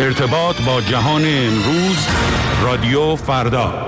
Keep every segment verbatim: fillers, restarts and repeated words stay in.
ارتباط با جهان امروز، رادیو فردا.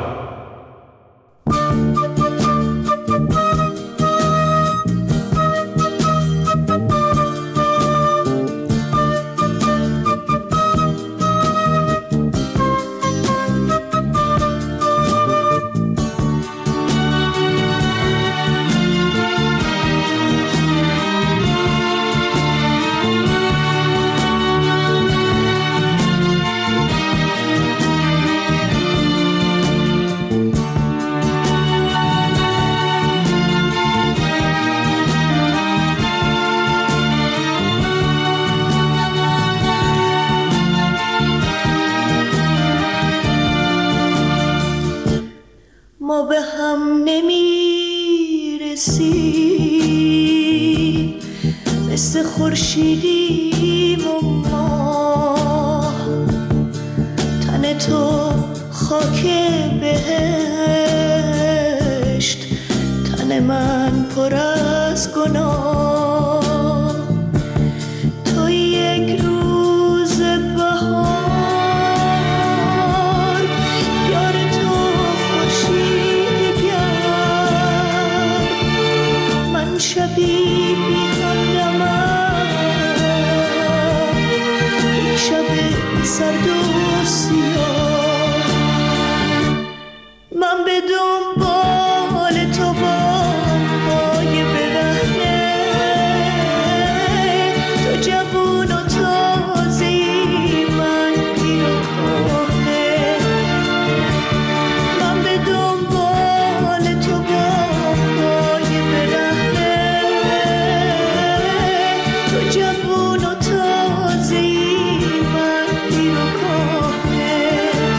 ما به هم نمیرسیم، مثل خورشیدیم و ماه. تن تو خاک بهشت، تن من پر از گناه. تو یک روز بهار، یار تو خورشید گرم، من شبی بی همدمم، یک شب سرد و سیاه. من به دنبال تو با پای برهنه، تو جوون و تازه‌ای، من پیر و کهنه. من به دنبال تو با پای برهنه، تو جوون و تازه‌ای، من پیر و کهنه.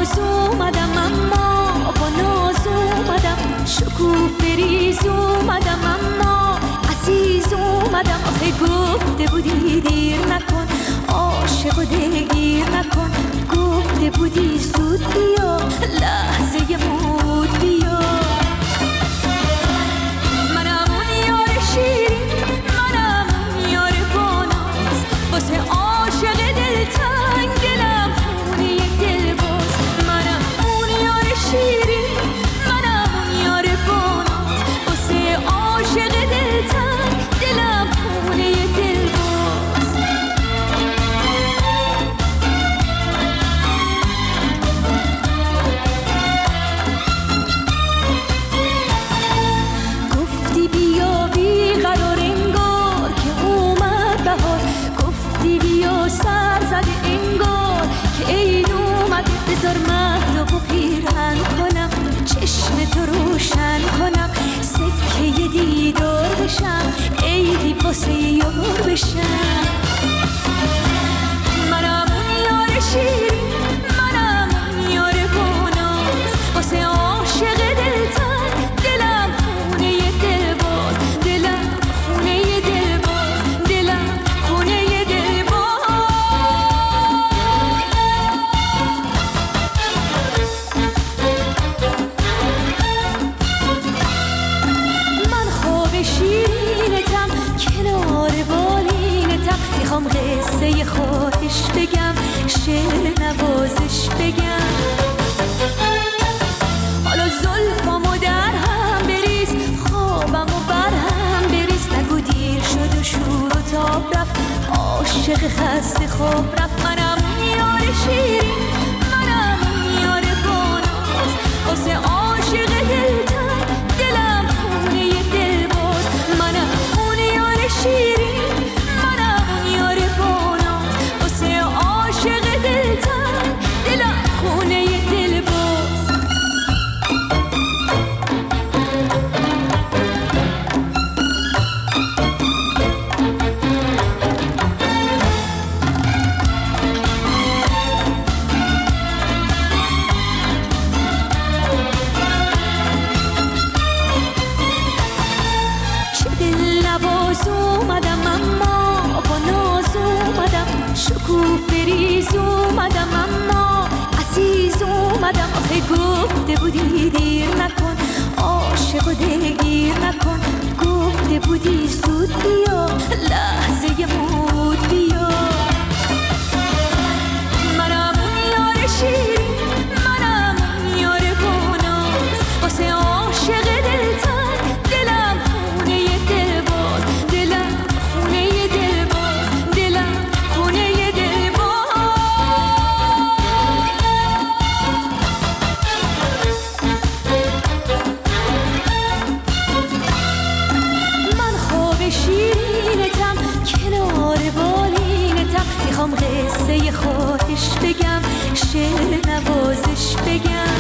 نواز اومدم اما با ناز اومدم، شکوفه ریز اومدم اما عزیز اومدم. آخه گفته بودی دیر نکن، عاشق و دلگیر نکن، گفته بودی زود بیا، لحظه مود بیا. منم اون یار شیرین، منم اون یار باناز، واسه عاشق دلتنگ دلم خونه دلباز. منم اون یار شیرین، منم اون یار باناز، واسه عاشق دلتنگ دلم خونه دلباز. گفتی بیا بی قرار انگار که اومد بهار، گفتی بیا سر زده انگار که عید اومد. بذار مهدو پیرهن کنم، چشم تو روشن کنم، سکه دیدار بشم، عیدی واسه یار بشم. منم اون یار شیرین، منم اون یار باناز، واسه عاشق دلتنگ دلم خونه دلباز، دلم خونه دلباز، دلم خونه دلباز. من خواب شیرینتم کنار بالینتم، میخوام قصه خواهش بگم، شعر نوازش بگم. حالا زلفامو در هم بریز، خوابمو بر هم بریز، نگو دیر شد و شور و تاب رفت، عاشق خسته خواب رفت. منم اون یار شیرین، منم اون یار باناز، واسه عاشق دلتنگ دلم خونه دلباز. منم اون یار شیرین، منم اون یار باناز، واسه عاشق دلتنگ دلم خونه دلباز. چه دل نواز اومدم اما با ناز اومدم، شکوفه ریز اومدم اما عزیز اومدم. آخه گفته بودی دیر نکن، عاشق و دلگیر نکن، گفته بودی زود بیا، لحظه مود بیا. منم اون یار شیرین، منم اون یار باناز، واسه عاشق دلتنگ دلم خونه دلباز، دلم خونه دلباز، دلم خونه دلباز. من خواب شیرینتم کنار بالینتم، میخوام قصه خواهش بگم، شعر نوازش بگم.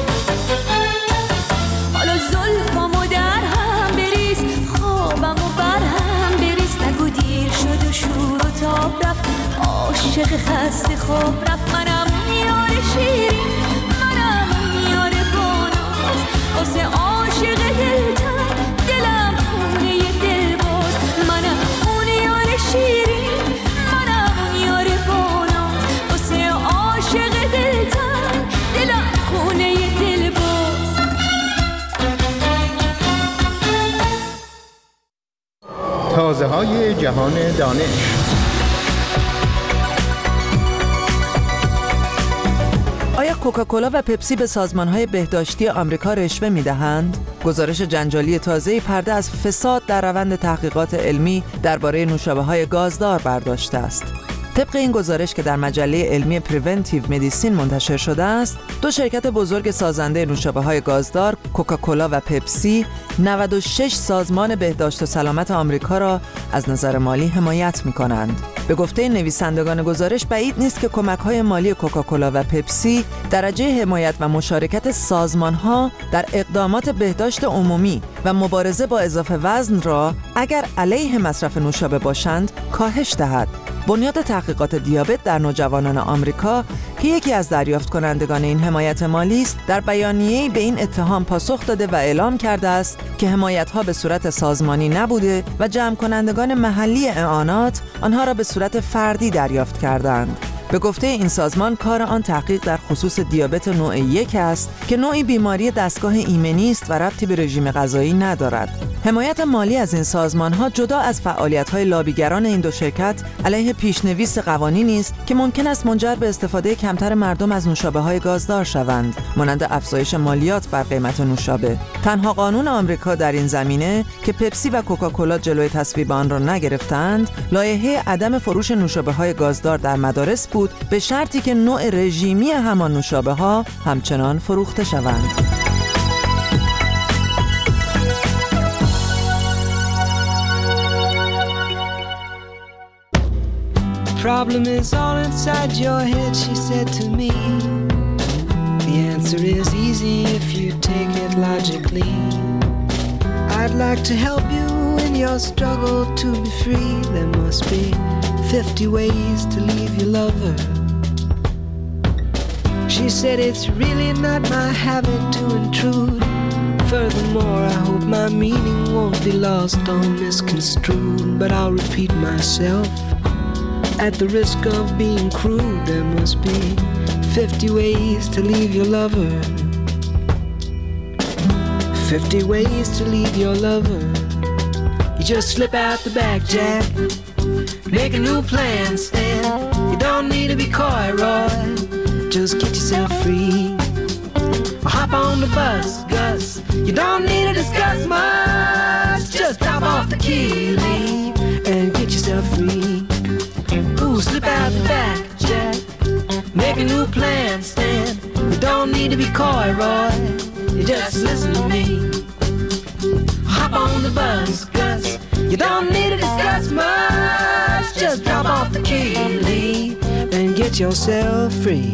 حالا زلفامو در هم بریز، خوابمو بر هم بریز، نگو دیر شد و شور و تاب رفت، عاشق خسته خواب رفت. منم اون یار شیرین، منم اون یار باناز، واسه عاشق دلتنگ دلم خونه دلباز. منم اون یار شیرین، منم اون یار باناز، واسه عاشق دلتنگ دلم خونه دلباز. تازه های جهان دانش. آیا کوکاکولا و پپسی به سازمان‌های بهداشتی آمریکا رشوه می‌دهند؟ گزارش جنجالی تازه‌ای پرده از فساد در روند تحقیقات علمی درباره نوشابه‌های گازدار برداشته است. طبق این گزارش که در مجله علمی پریونتیو مدیسین منتشر شده است، دو شرکت بزرگ سازنده نوشابه‌های گازدار، کوکاکولا و پپسی، نود و شش سازمان بهداشت و سلامت آمریکا را از نظر مالی حمایت می‌کنند. به گفته نویسندگان گزارش، بعید نیست که کمک‌های مالی کوکاکولا و پپسی درجه حمایت و مشارکت سازمان‌ها در اقدامات بهداشت عمومی و مبارزه با اضافه وزن را اگر علیه مصرف نوشابه باشند کاهش دهد. بنیاد تحقیقات دیابت در نوجوانان آمریکا که یکی از دریافت کنندگان این حمایت مالی است، در بیانیه‌ای به این اتهام پاسخ داده و اعلام کرده است که حمایت‌ها به صورت سازمانی نبوده و جمع کنندگان محلی اعانات آنها را به صورت فردی دریافت کردند. به گفته این سازمان کار آن تحقیق در خصوص دیابت نوع یک است که نوعی بیماری دستگاه ایمنی است و ربطی به رژیم غذایی ندارد. حمایت مالی از این سازمان‌ها جدا از فعالیت‌های لابیگران این دو شرکت علیه پیشنویس قوانینی است که ممکن است منجر به استفاده کمتر مردم از نوشابه‌های گازدار شوند، مانند افزایش مالیات بر قیمت نوشابه. تنها قانون آمریکا در این زمینه که پپسی و کوکاکولا جلوی تصویب آن را نگرفتند، لایحه عدم فروش نوشابه‌های گازدار در مدارس بود، به شرطی که نوع رژیمی همان نوشابه‌ها همچنان فروخته شوند. Problem is all inside your head, she said to me. The answer is easy if you take it logically. I'd like to help you in your struggle to be free. There must be fifty ways to leave your lover. She said it's really not my habit to intrude. Furthermore, I hope my meaning won't be lost or misconstrued. But I'll repeat myself. At the risk of being crude, there must be fifty ways to leave your lover. Fifty ways to leave your lover. You just slip out the back, Jack. Make a new plan, Stan. You don't need to be coy, Roy. Just get yourself free. Or hop on the bus, Gus. You don't need to discuss much. Just drop off the key, leave, and get yourself free. Ooh, slip out the back, Jack. Make a new plan, Stan. You don't need to be coy, Roy. You just listen to me. Hop on the bus, Gus. You don't need to discuss much. Just drop off the key, leave, and get yourself free.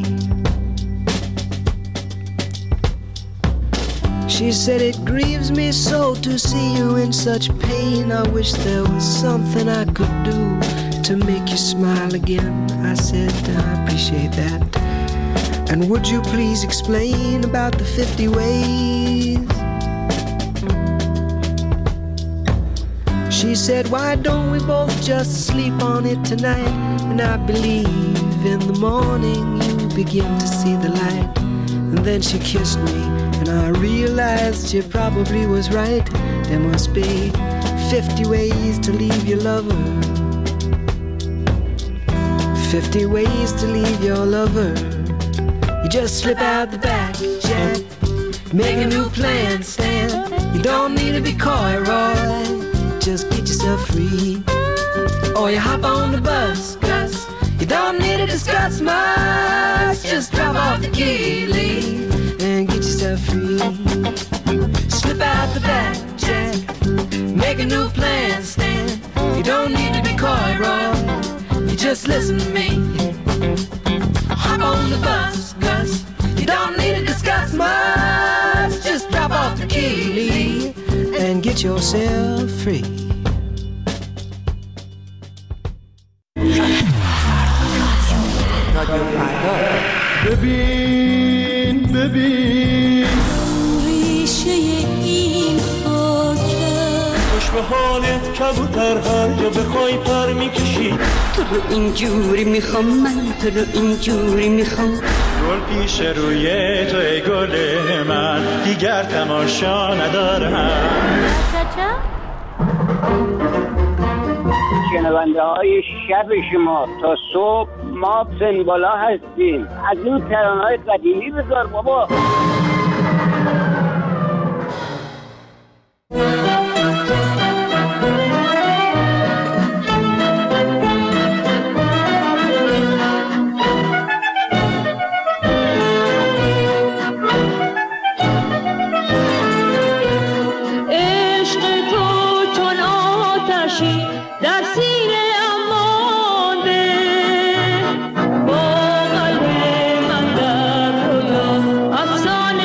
She said it grieves me so to see you in such pain. I wish there was something I could do to make you smile again. I said I appreciate that. And would you please explain about the fifty ways? She said, why don't we both just sleep on it tonight? And I believe in the morning you begin to see the light. And then she kissed me and I realized she probably was right. There must be fifty ways to leave your lover. Fifty ways to leave your lover. You just slip out the back, Jack. Make a new plan, Stan. You don't need to be coy, Roy. Just get yourself free. Or you hop on the bus, Gus. You don't need to discuss much. Just drop off the key, leave, and get yourself free. Slip out the back, Jack. Make a new plan, Stan. You don't need to be coy, Roy. You just listen to me. Hop on the bus, Gus. You don't need to discuss much. Just drop off the key, leave, and get yourself free. ببین ببین ریشه این خاکه خوش به حالت کبوتر هر جا بخوای پر میکشی. تو رو اینجوری میخوام، من تو رو اینجوری میخوام. گل پیش روی تو ای گل من، دیگر تماشا ندارم. شنونده های شب شما تا صبح ما سنبالا هستیم. از این ترانه های قدیمی بذار بابا. افسانه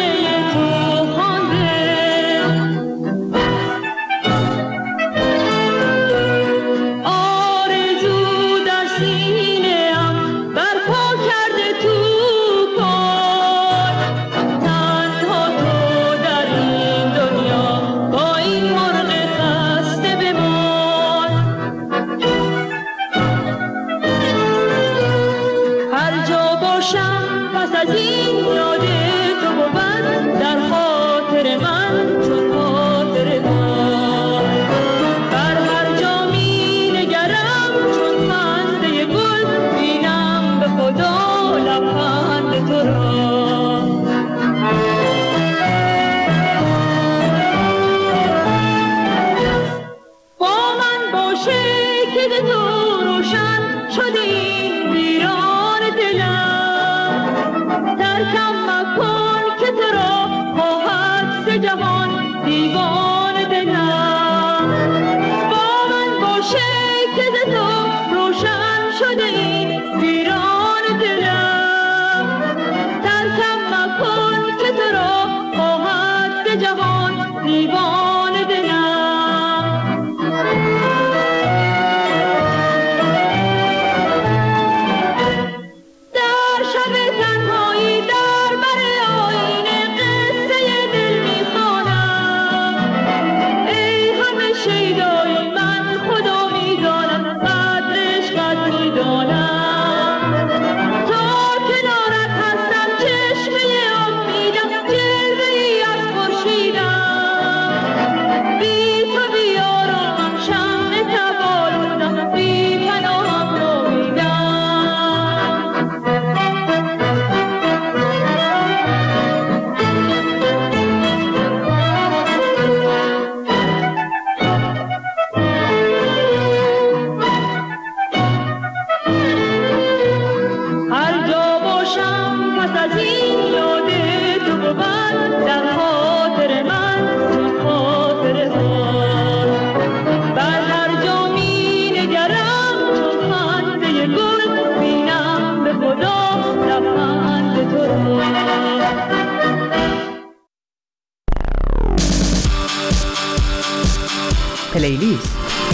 پلیلیست.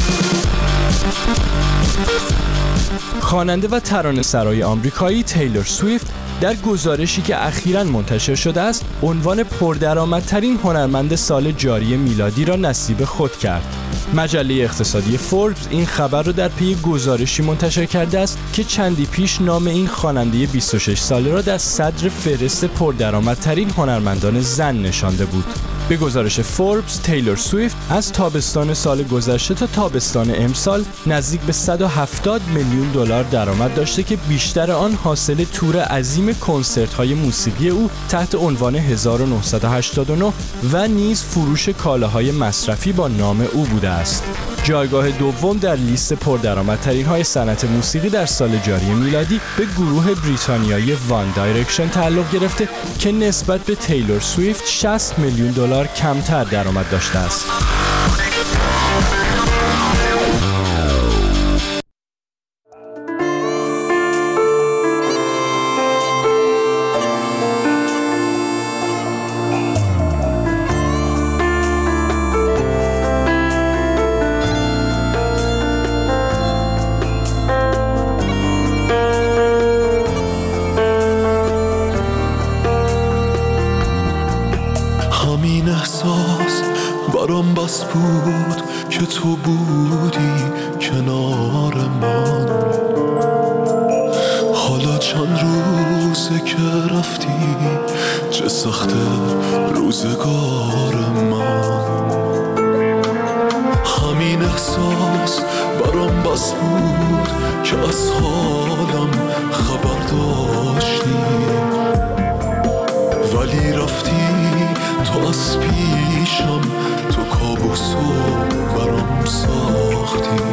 خواننده و ترانه‌سرای آمریکایی تیلور سویفت در گزارشی که اخیراً منتشر شده است، عنوان پردرآمدترین هنرمند سال جاری میلادی را نصیب خود کرد. مجله اقتصادی فوربس این خبر را در پی گزارشی منتشر کرده است که چندی پیش نام این خواننده بیست و شش ساله را در صدر فهرست پردرآمدترین هنرمندان زن نشانده بود. به گزارش فوربس، تیلور سویفت از تابستان سال گذشته تا تابستان امسال نزدیک به صد و هفتاد میلیون دلار درآمد داشته که بیشتر آن حاصل تور عظیم کنسرت‌های موسیقی او تحت عنوان هزار و نهصد و هشتاد و نه و نیز فروش کالاهای مصرفی با نام او بوده است. جایگاه دوم در لیست پردرآمدترین های صنعت موسیقی در سال جاری میلادی به گروه بریتانیایی وان دایرکشن تعلق گرفته که نسبت به تیلور سویفت شصت میلیون دلار کمتر درآمد داشته است. برام بس بود که تو بودی کنار من، حالا چند روزه که رفتی چه سخته روزگار من. همین احساس برام بس بود که از حالم خبر داشتی، ولی رفتی تو از پیشم، تو کابوسو برام ساختی.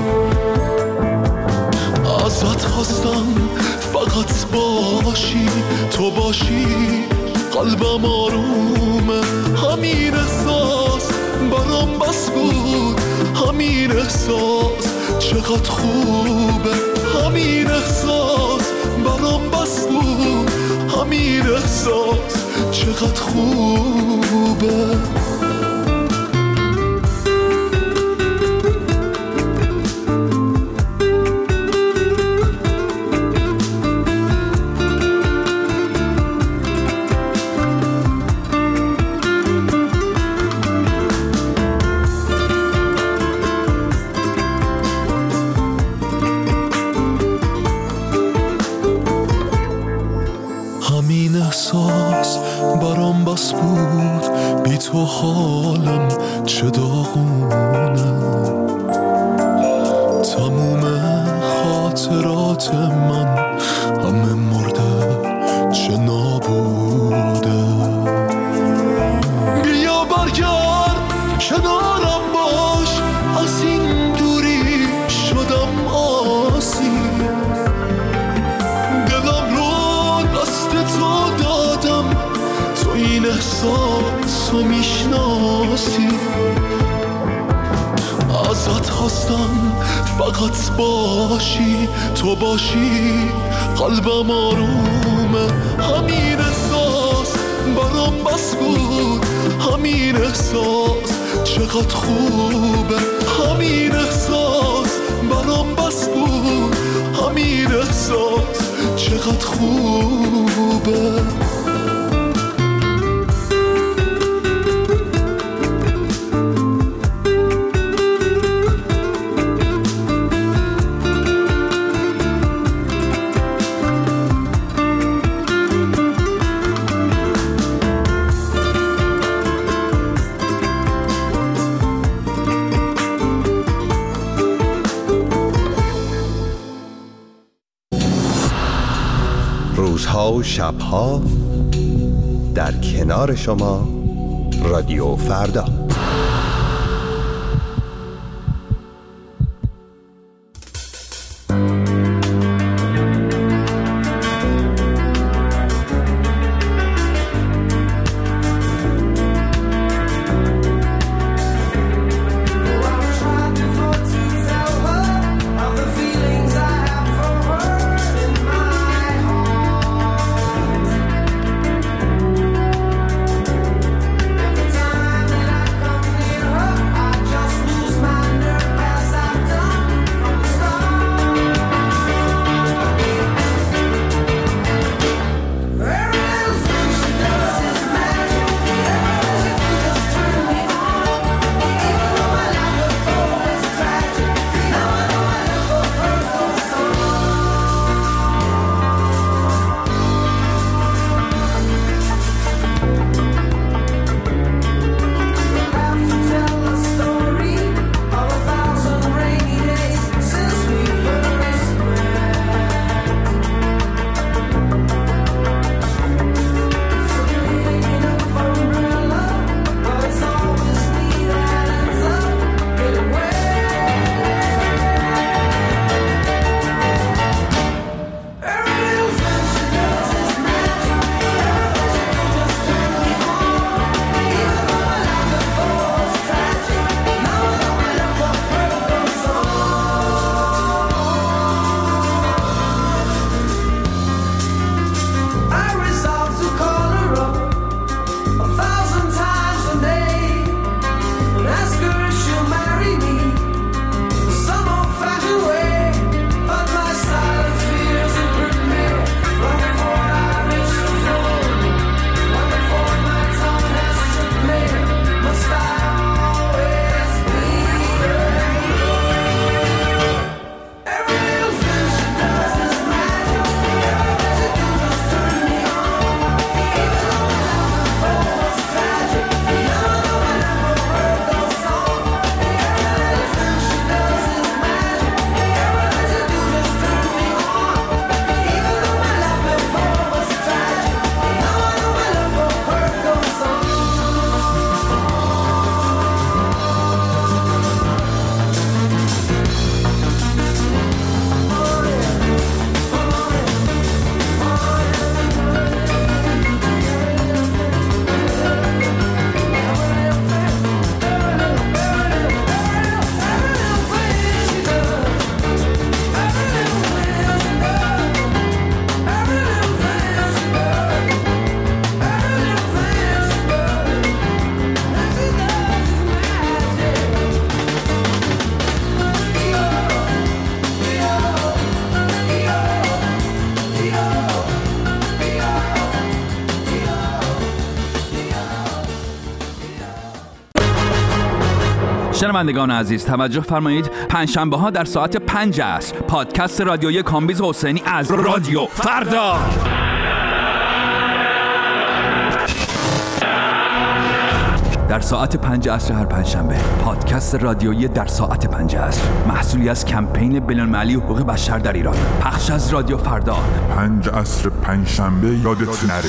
ازت خواستم فقط باشی، تو باشی قلبم آرومه. همین احساس برام بس بود، همین احساس چقدر خوبه. همین احساس برام بس بود، همین احساس چقدر خوبه. برام بس بود بی تو حالم چه داغونه، تموم خاطرات من همه مرده چه نابوده. بیا برگرد کنارم باش، از این دوری شدم آسیب. دلم رو دست تو دادم، تو این احساس رو میشناسی. ازت خواستم فقط باشی، تو باشی قلبم آرومه. همین احساس برام بس بود، همین احساس چقدر خوبه. همین احساس برام بس بود، همین احساس چقدر خوبه. روزها و شبها در کنار شما، رادیو فردا. Every time that I come شنوندگان عزیز توجه فرمایید، پنجشنبه ها در ساعت پنج عصر پادکست رادیویی کامبیز حسینی از رادیو فردا. در ساعت پنج عصر هر پنجشنبه پادکست رادیویی در ساعت پنج عصر، محصولی از کمپین بین‌المللی حقوق بشر در ایران، پخش از رادیو فردا. پنج عصر پنجشنبه یادت نره.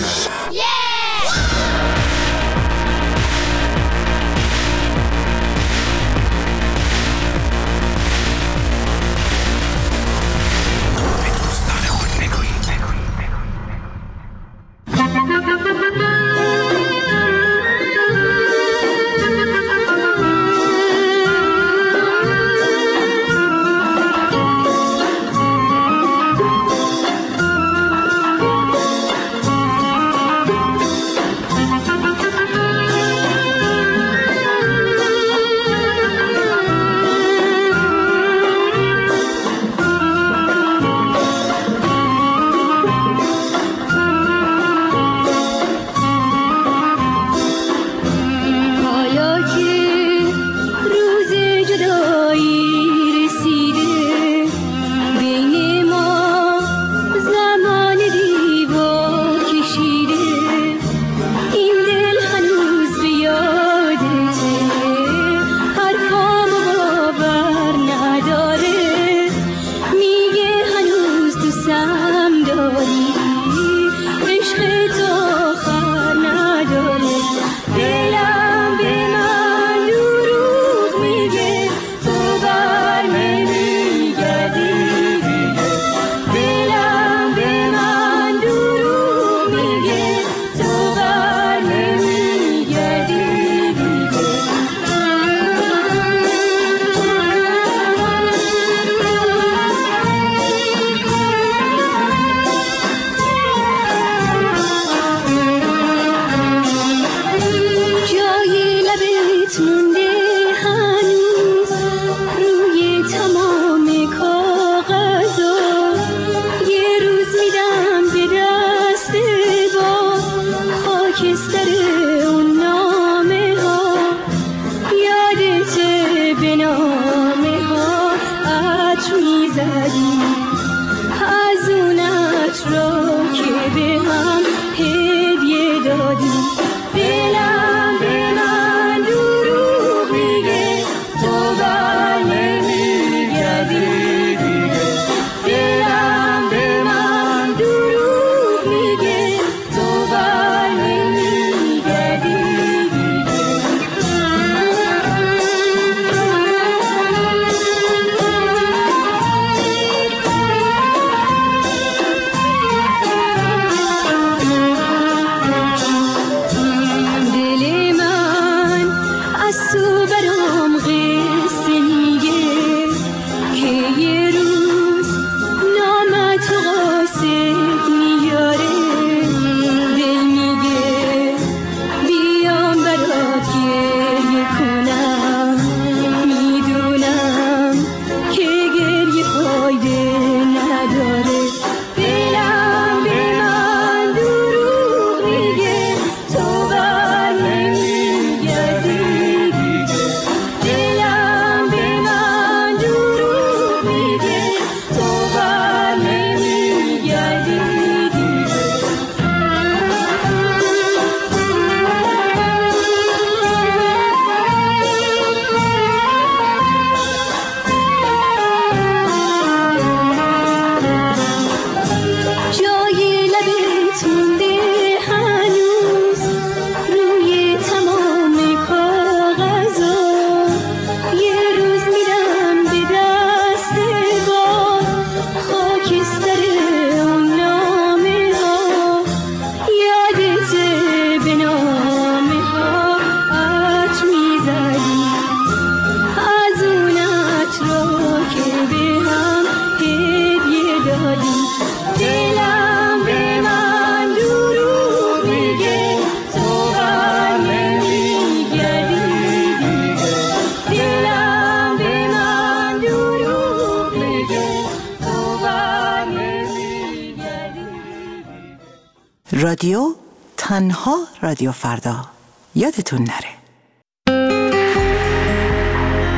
رادیو تنها رادیو فردا، یادتون نره.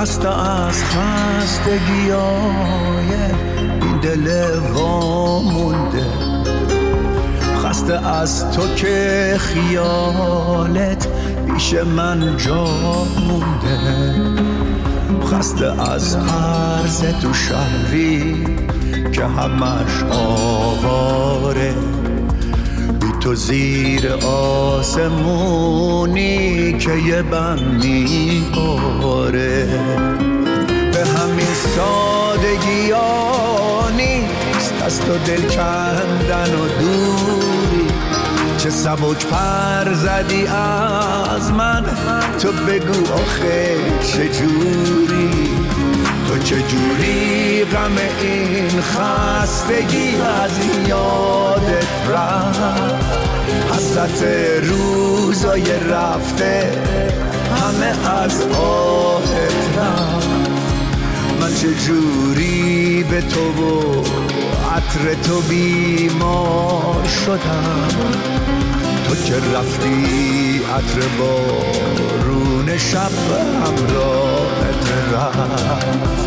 خسته از خستگیای این دل وامونده، خسته از تو که خیالت پیش من جا مونده، خسته از عرض تو شهری که همش آواره، بی تو زیر آسمونی که یه بم میباره. به همین سادگی ها نیست از تو دل کندن و دوری، چه سبک پر زدی از من، تو بگو آخه چجوری، تو چجوری غم این خستگی از یادت رفت، حسرت روزای رفته همه از آهت رفت. من چجوری به تو و عطر تو بیمار شدم، تو که رفتی عطر بارون شب همراهت رفت.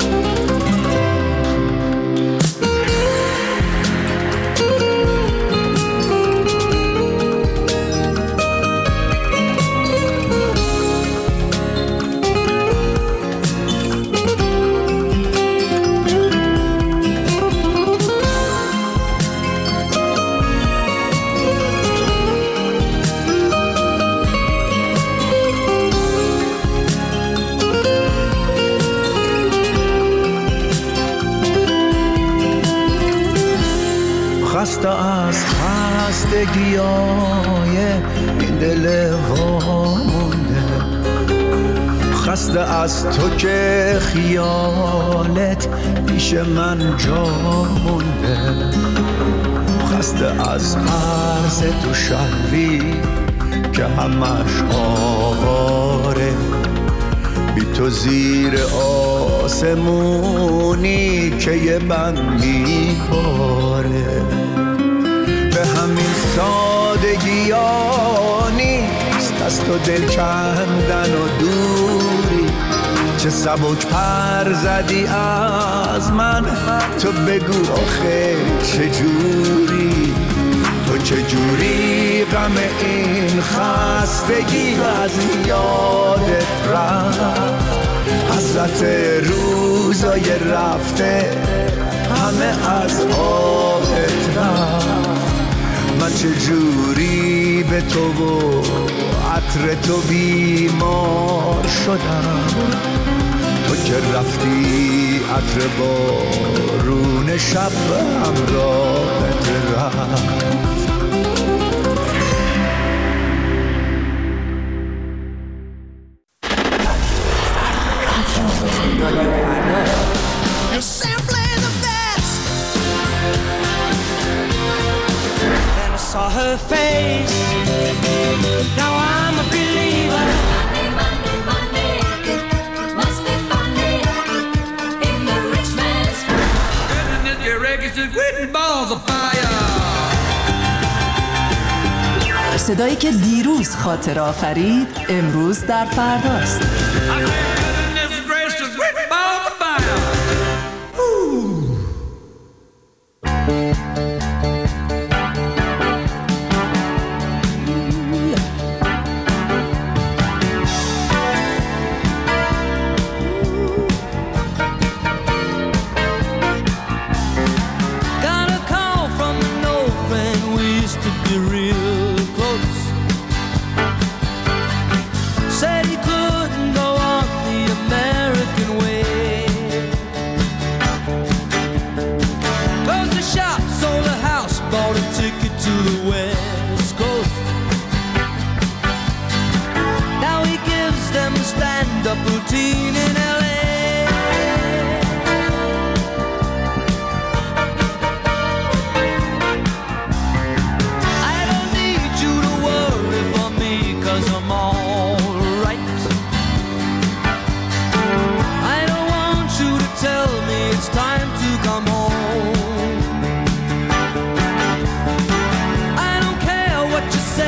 خسته از خستگیای این دل وامونده، خسته از تو که خیالت پیش من جا مونده، خسته از عرض تو شهری که همش آواره، بی تو زیر آسمونی که یه بند میباره. به همین سادگی ها نیست از تو دل کندن و دوری، چه سبک پر زدی از من، تو بگو آخه چجوری، تو چجوری غم این خستگی از یادت رفت، حسرت روزای رفته همه از آهت رفت. من چجوری به تو و عطر تو بیمار شدم، تو که رفتی عطر بارون شب همراهت رفت. Saw her face. Now I'm a believer. Monday, Monday, Monday, must be funny in the rich man's Goodness, your records is written balls of fire. صدایی که دیروز خاطر آفرید امروز در فرداست.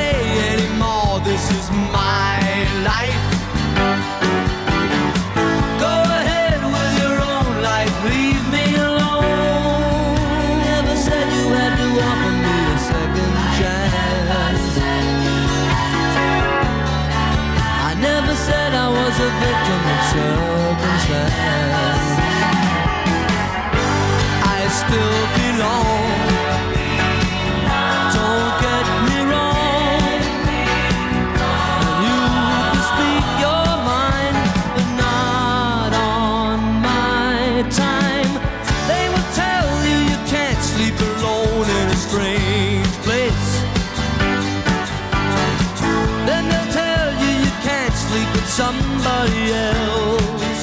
This is my life. a victim of circumstance. I still belong. Don't get me wrong. You can speak your mind, but not on my time. They will tell you you can't sleep alone in a strange place. Then they'll tell you you can't sleep with somebody else.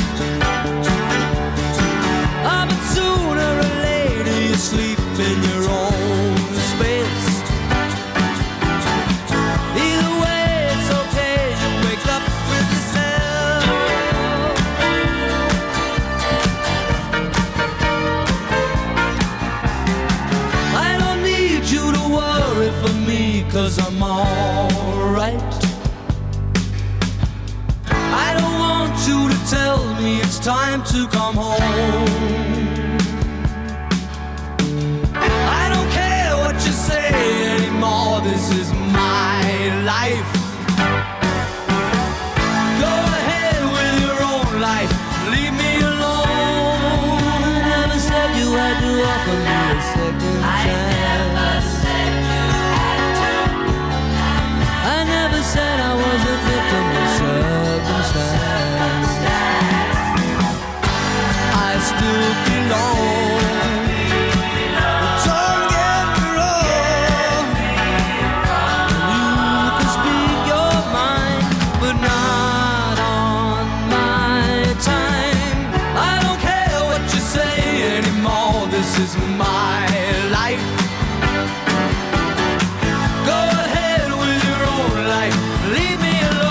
Ah, but sooner or later you sleep in your own space. Either way it's okay, you wake up with yourself. I don't need you to worry for me, 'cause I'm alright. I don't want you to tell me it's time to come home. I don't care what you say anymore, this is my life. Go ahead with your own life, leave me alone. I never said you had to offer me a second chance. I never said you had to. I never said I was a victim of circumstance. I still belong. Don't get me wrong. You can speak your mind, but not on my time. I don't care what you say anymore, this is my life. Go ahead with your own life, leave me alone.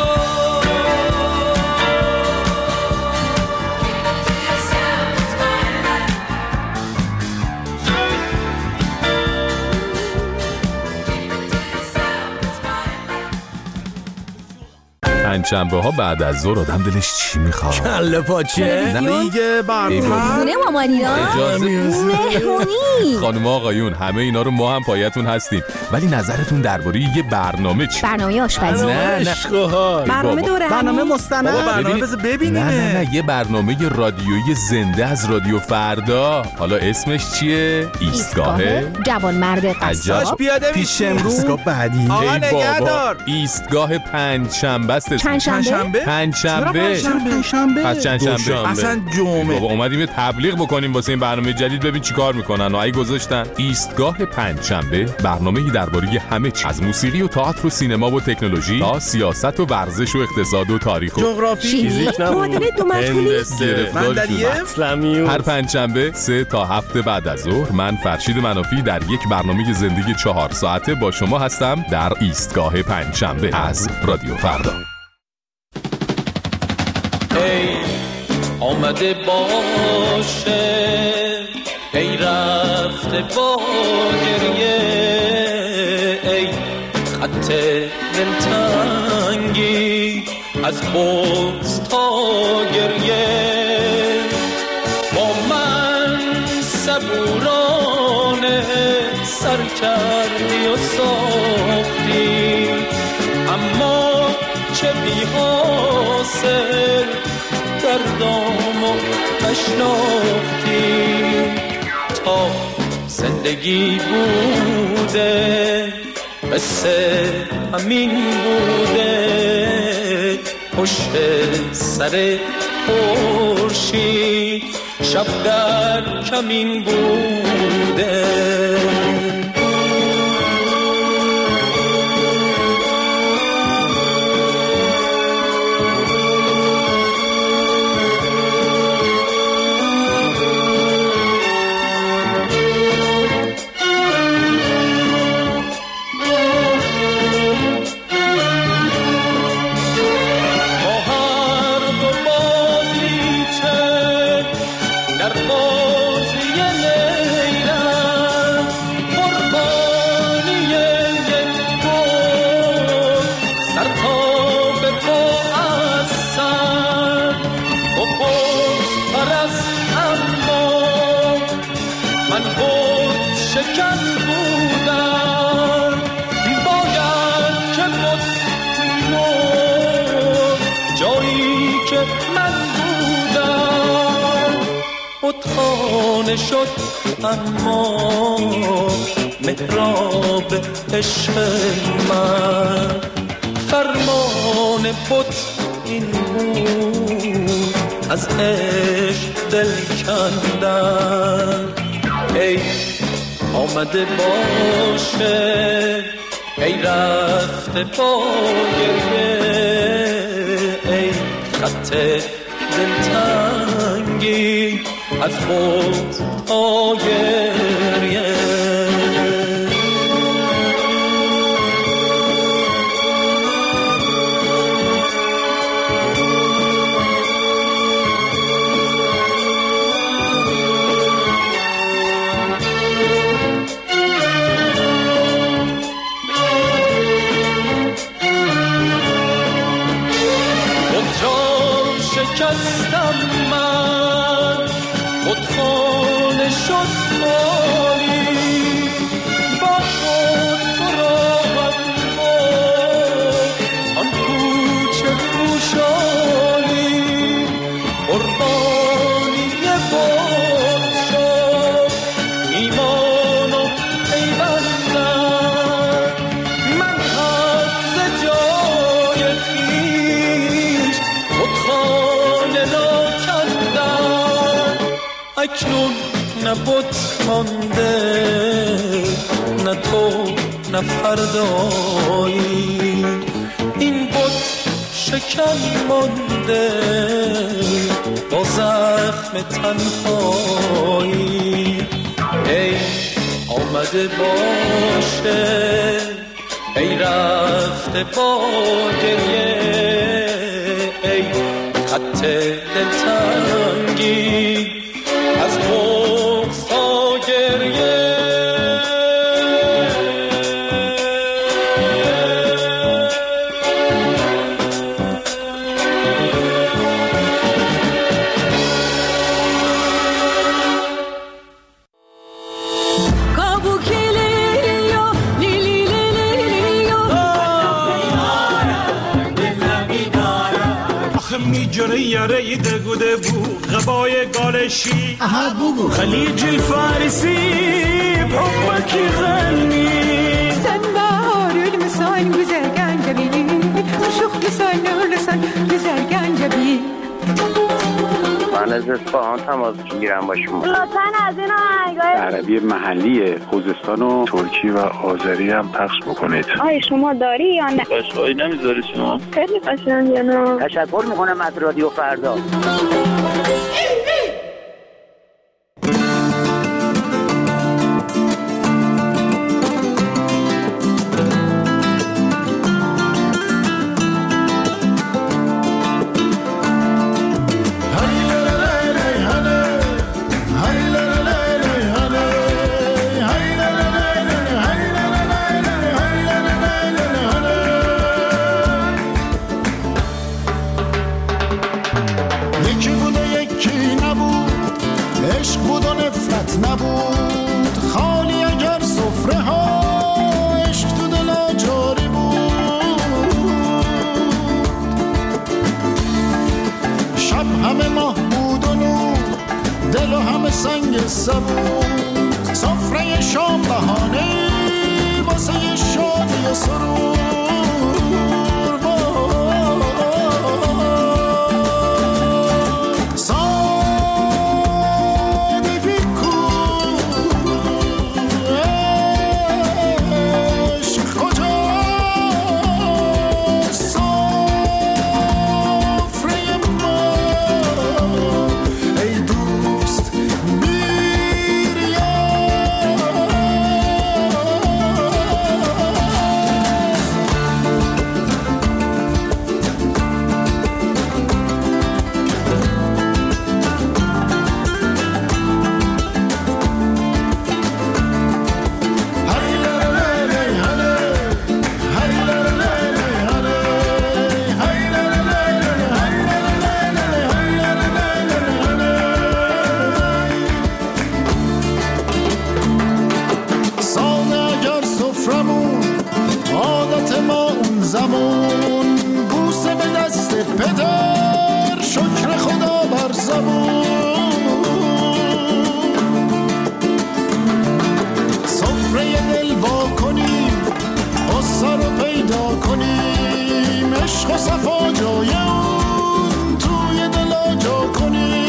پنجشنبه ها بعد از ظهر آدم دلش چی میخواد؟ کله پاچه، دیگه برنامه خونه مامانینا، مهمونی. خانم آقایون همه اینا رو ما هم پایتون هستیم، ولی نظرتون درباره یه برنامه چی؟ برنامه آشپزی. نه نه برنامه دوره، برنامه مستند، برنامه بذار ببینیم. نه نه نه یه برنامه رادیویی زنده از رادیو فردا. حالا اسمش چیه؟ ایستگاه جوانمرد قصاب. پیاده پیش امروز بعدی. آقا نگهدار. ایستگاه پنجشنبه است. پنجشنبه؟ پنجشنبه. پنجشنبه. پس چندشنبه. اصلا جمعه. بابا اومدیم یه تبلیغ بکنیم واسه این برنامه جدید، ببین چیکار میکنن. و ای گذاشتن ایستگاه پنجشنبه، برنامه‌ای درباره همه چیز، از موسیقی و تئاتر و سینما و تکنولوژی تا سیاست و ورزش و اقتصاد و تاریخ و جغرافی، فیزیک، معادله دو مشغولی، اسلامی. هر پنجشنبه سه تا هفت بعد از ظهر من فرشید منافی در یک برنامه زندگی چهار ساعته با شما هستم در ایستگاه پنجشنبه از رادیو فردا. ای آمده باشه، ای رفته با گریه، ای خط دلتنگی از بغض تا گریه، با من صبورانه سر کردی و ساختی، اما چه بی حاصل دردامو نشناختی. تا زندگی بوده قصه همین بوده، پشت سر خورشید شب در کمین بوده. Joey که من بودم بتخانه شد اما محراب عشق من فرمان بت این بود از عشق دل کندن ای آمده باشه ای رفته با گریه ای خط دلتنگی از بغض تا گریه شکستم من بتخانه شد خالی با خود تو را من آن کوچه پوشالی قربانی بود شد ایمان و پیوندم من هم ز جای خویش بتخانه اکنون نه بت مانده نه تو نه فردایی این بت شکن مانده با زخم تنهایی ای آمده باشه ای رفته با گریه ای خط دلتنگی از بغض تا گریه میجره یاره دگوده بو غبای گالشی اها بگو خلیج الفارسی بحبك غني sen baharul misal güzel gencebi aşık misal nurlusan güzel gencebi من از اصفهان تماس میگیرم با شما لطفاً از این آهنگای عربی محلی خوزستان و ترکی و آذری هم پخش بکنید. آی شما داری یا نه؟ قشقایی نمیذاری شما؟ خیلی قشنگه نه؟ تشکر میکنم از رادیو فردا. نبود خالی اگر سفره ها عشق تو دلا جاری بود شب همه ماه بود و نور دل و همه سنگ سبود سفره شام بهانه واسه شادی و سرور زمان بوسه به دست پدر و صفا جای اون توی دلا جا کنیم.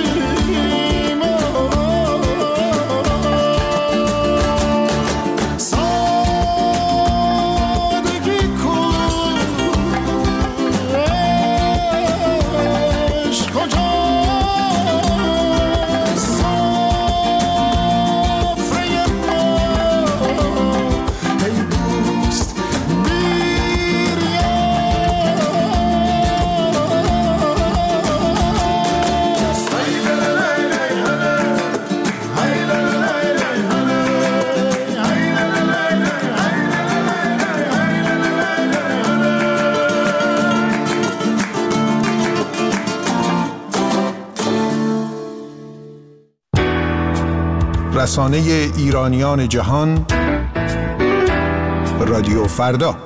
رسانه ایرانیان جهان، رادیو فردا.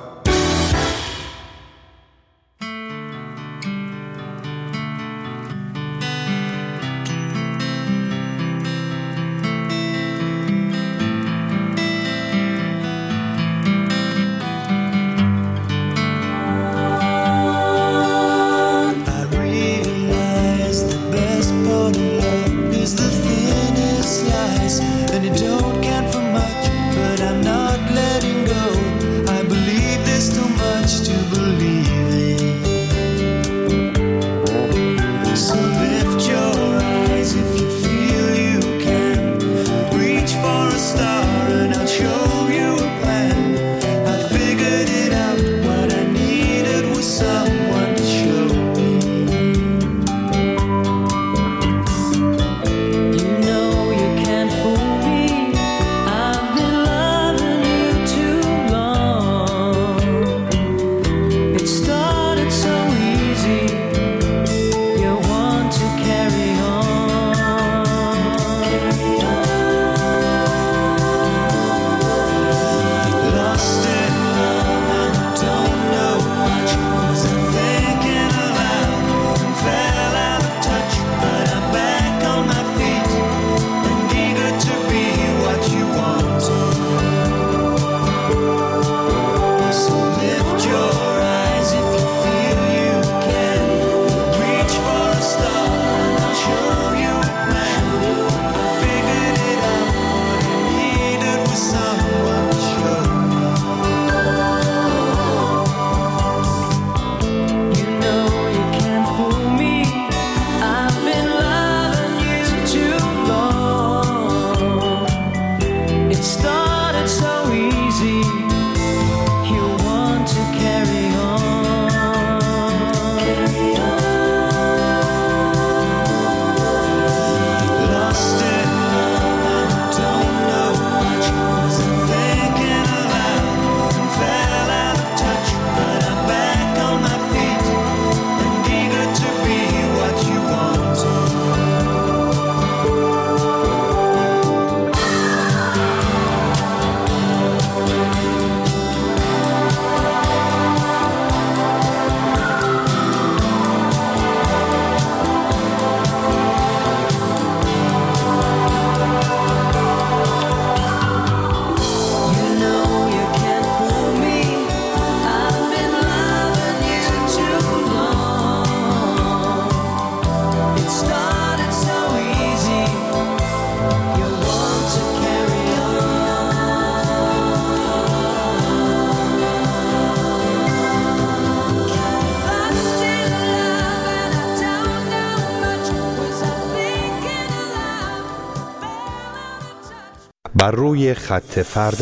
بر روی خط فردا.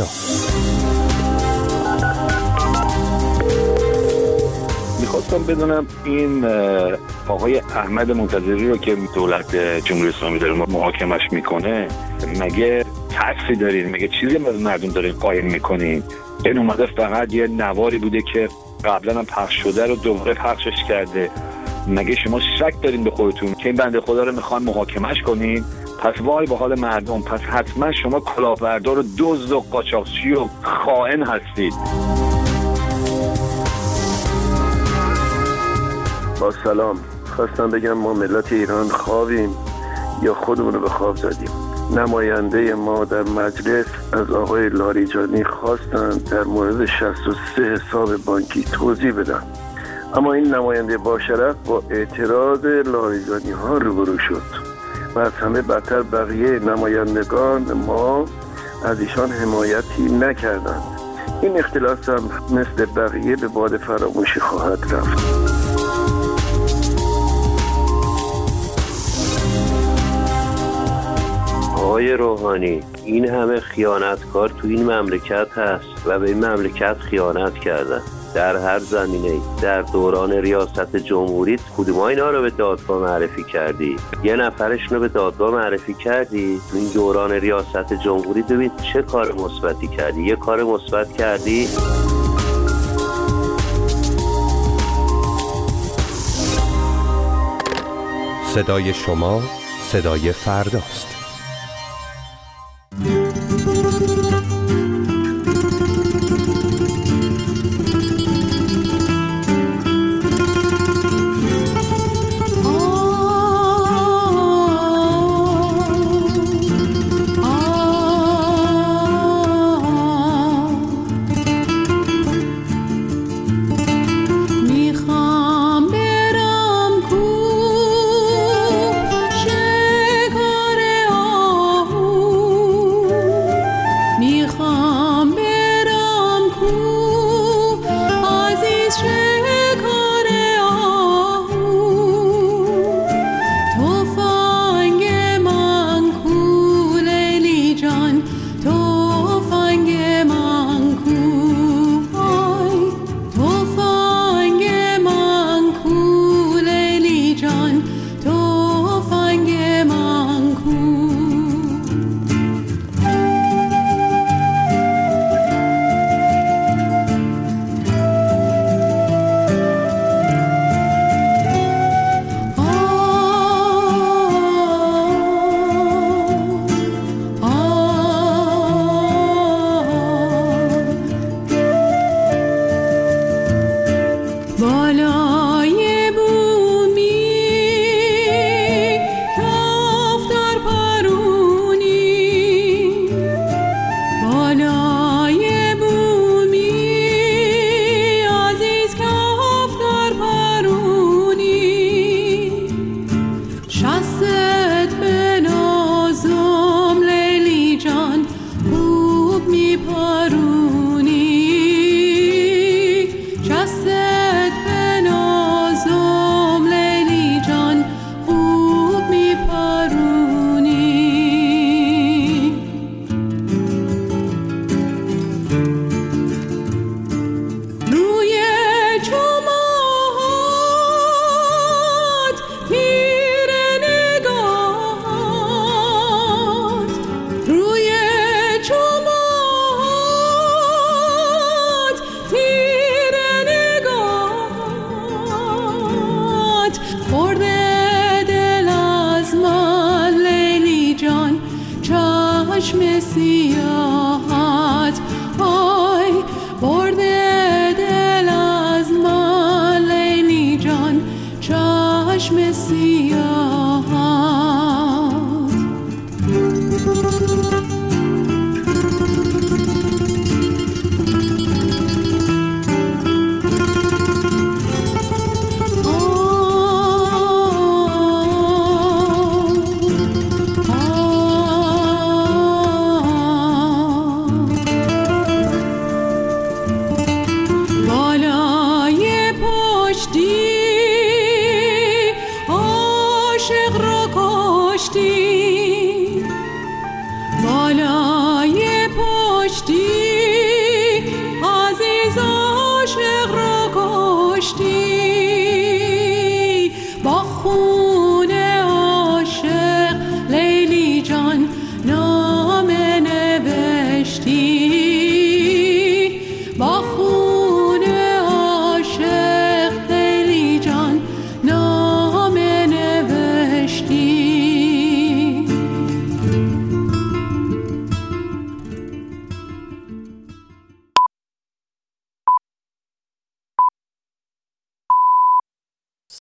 میخواستم بدونم این آقای احمد منتظری رو که دولت جمهوری اسلامی داره محاکمش میکنه، مگه تأثیری دارین؟ مگه چیزی از مردم دارین قایم میکنین؟ این اومده فقط یه نواری بوده که قبلا هم پخش شده رو دوباره پخشش کرده. مگه شما شک دارین به خودتون که این بنده خدا رو میخوان محاکمش کنین؟ پس وای به حال مردم، پس حتما شما کلاهبردار و دزد و قاچاقچی و خائن هستید. با سلام، خواستم بگم ما ملت ایران خوابیم یا خودمون رو به خواب زدیم. نماینده ما در مجلس از آقای لاریجانی خواستن در مورد شصت و سه حساب بانکی توضیح بدن. اما این نماینده با شرف با اعتراض لاریجانی ها روبرو شد و از همه بدتر بقیه نمایندگان ما از ایشان حمایتی نکردند. این اختلاس هم مثل بقیه به باد فراموشی خواهد رفت. آقای روحانی، این همه خیانتکار تو این مملکت هست و به این مملکت خیانت کردن در هر زمینه‌ای. در دوران ریاست جمهوریت کدوم اینا رو به دادگاه معرفی کردی؟ یه نفرشون رو به دادگاه معرفی کردی؟ تو این دوران ریاست جمهوری ببین چه کار مثبتی کردی؟ یه کار مثبت کردی؟ صدای شما صدای فرداست. چشم سیاه